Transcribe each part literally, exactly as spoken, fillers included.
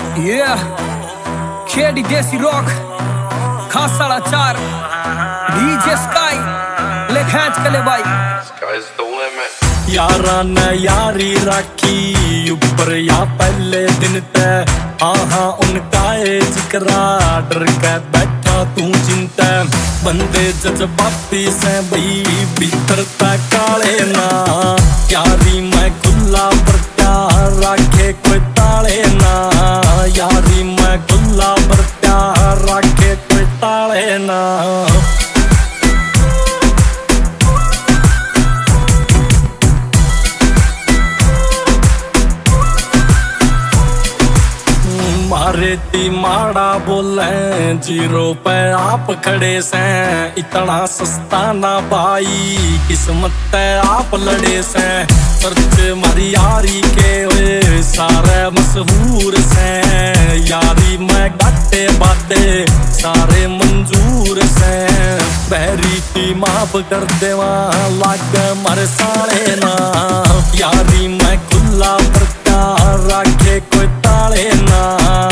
Yeah, Khedi देसी rock खासाला चार DJ sky ले खैच के ले भाई यारा ने यारी राखी ऊपर या पहले दिन ते हाँ हाँ उनका ए जिक्रा डर के बैठा तू चिंता बंदे जज्बाती से बई भीतर तक काले ना यारी मैं खुला पर प्यार राखे कोई ताले ना यारी मैं खुला पर प्यार राखे कोई ताले ना मारे ती माड़ा बोले जीरो पे आप खड़े से इतना सस्ता ना भाई किस्मत ते आप लड़े से सर्च मारी यारी के हुए सारे मशहूर से यारी मैं गाटे बाटे सारे मंजूर से बहरी की माफ कर देवा लाग मर साले ना यारी मैं खुला पर प्यार राखे कोई ताले ना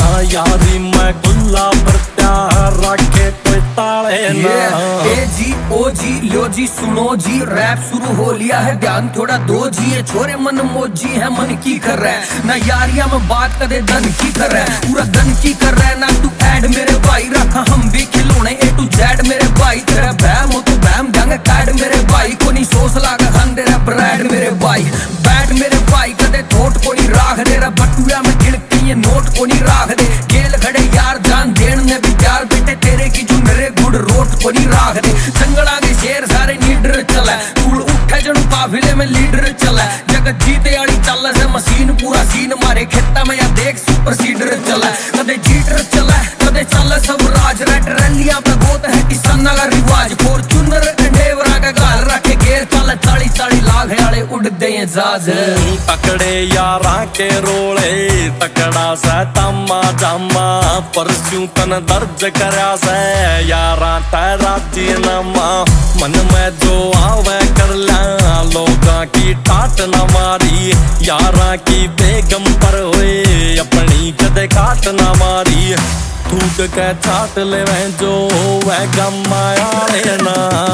यारी मैं खुला पर प्यार राखे कोई ताले ना। ए जी ओ जी लो जी सुनो जी रैप शुरू हो लिया है ध्यान थोड़ा दो जी ये छोरे मन मोजी है मन की कर रहा है ना यारिया में बात कदे धन की कर रहा है पूरा धन की कर रहा है ना तू ऐड मेरे भाई रखा हम भी खिलौने ए टू जेड मेरे भाई तेरा बहम हो तो बहम जंग कैड मेरे भाई को नहीं सोच लागा खान दे रहा ब्रेड मेरे भाई बैड मेरे भाई कदे थोट को नहीं राख दे रहा बटुआ में गिनती ये नोट को नहीं राख दे खेल खड़े यार जान देन ने भी प्यार बेटे तेरे की जो मेरे गुड़ रोट को नहीं राख दे जंगल आगे शेर सारे लीडर चला तूड़ उठे जनु काफिले में लीडर चला जगत जीते आड़ी चल से मशीन पूरा सीन मारे खेता में या देख सुपर सीडर चला कदे जीटर चला कदे चल सब राज रेट रैलियां पे गोत है किसान का रिवाज फॉर्च्यूनर एंडेवरा का गाल रखे गेर चल चाली चाली लाख वाले उड़ते हैं जहाज तकड़े यारा के रोले तकड़ा सा तम्मा जम्मा परस्यू तन दर्ज करया से यारा तेरा जीनमा मन में जो आवे कर ला लोगा की टाट न मारी यारा की बेगम पर हुए अपनी कदे काट न मारी थूक के चाट ले जो वह गम आया ना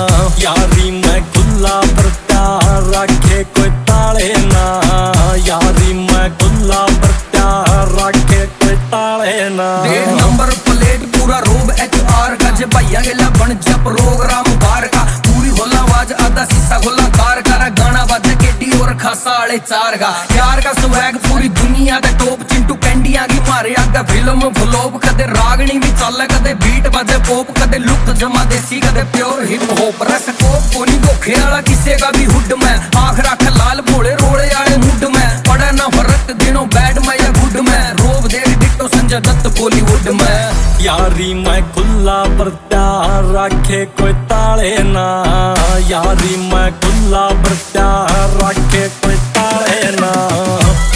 यारी मैं खुला पर प्यार रखे कोई ताले ना यारी मैं खुला पर प्यार रखे कोई ताले ना डेढ़ नंबर प्लेट पूरा रोब एच आर का जे भैया गेला बन जा प्रोग्राम बार का पूरी होला आवाज आधा शीशा खोला कार का गाना बाजे केटी और खासा वाले चार का यार का स्वैग पूरी दुनिया का टॉप चिंटू कैंडिया की मारे आगा फिल्म फ्लॉप कदे रागनी भी चल कदे बीट बाजे पॉप कदे लुक जमा देसी कदे प्योर हिप हॉप रस कोप कोनी गोखे वाला किसे का भी हुड में आंख रख लाल भोले रोड़े वाले मुड में पड़ा ना फर्क दिनों बैड में या गुड में रोब दे डिट्टो संजय दत्त बॉलीवुड में यारी मैं खुला पर प्यार रखे कोई ताले ना यारी मैं खुला पर प्यार रखे कोई ताले ना।